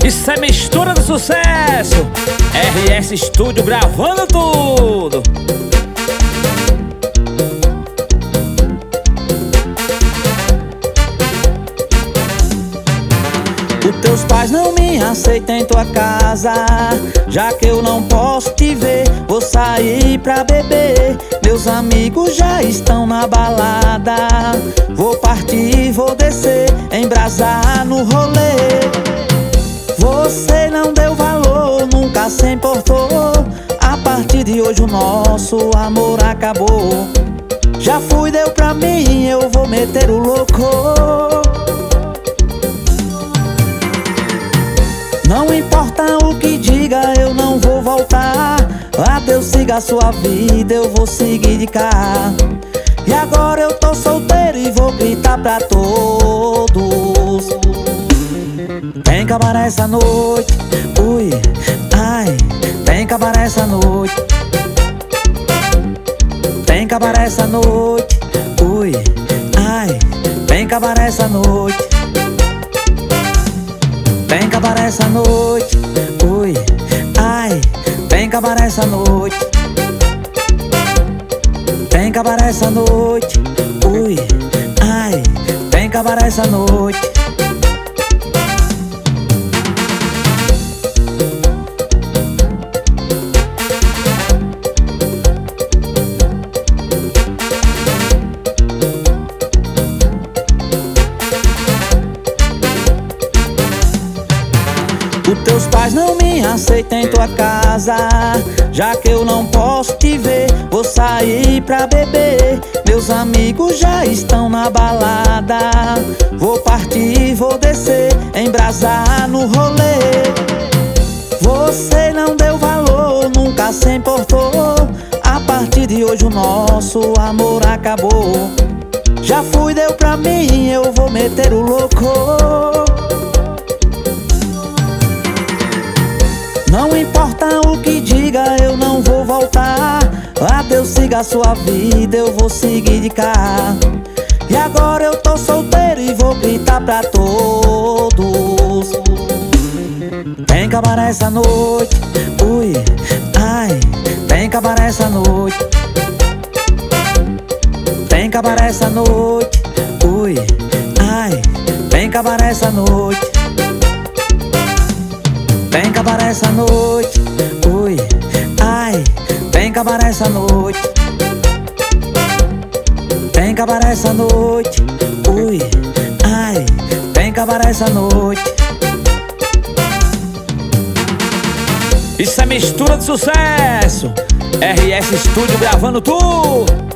Isso é mistura do sucesso. RS Studio gravando tudo. Os teus pais não me aceitam em tua casa, já que eu não posso te ver. Vou sair pra beber, meus amigos já estão na balada. Vou partir, vou descer, embrasar no rolê. Você não deu valor, nunca se importou. A partir de hoje o nosso amor acabou. Já fui, deu pra mim, eu vou meter o louco. Não importa o que diga, eu não vou voltar. Adeus, siga a sua vida, eu vou seguir de cá. E agora eu tô solteiro e vou gritar pra todos: tem cabaré essa noite, ui, ai. Tem cabaré essa noite, tem cabaré essa noite, ui, ai. Tem cabaré essa noite, tem cabaré essa noite, ui, ai. Tem cabaré essa noite, tem cabaré essa noite, ui, ai. Tem cabaré essa noite. Os teus pais não me aceitam em tua casa, já que eu não posso te ver. Vou sair pra beber, meus amigos já estão na balada. Vou partir, vou descer, embrasar no rolê. Você não deu valor, nunca se importou. A partir de hoje o nosso amor acabou. Já fui, deu pra mim, eu vou meter o louco. Não importa o que diga, eu não vou voltar. Adeus, siga a sua vida, eu vou seguir de cá. E agora eu tô solteiro e vou gritar pra todos: tem cabaré essa noite, ui, ai. Tem cabaré essa noite, tem cabaré essa noite, ui, ai. Tem cabaré essa noite, tem cabaré essa noite, ui, ai. Tem cabaré essa noite, tem cabaré essa noite, ui, ai. Tem cabaré essa noite. Isso é mistura do sucesso. RS Studio gravando tudo.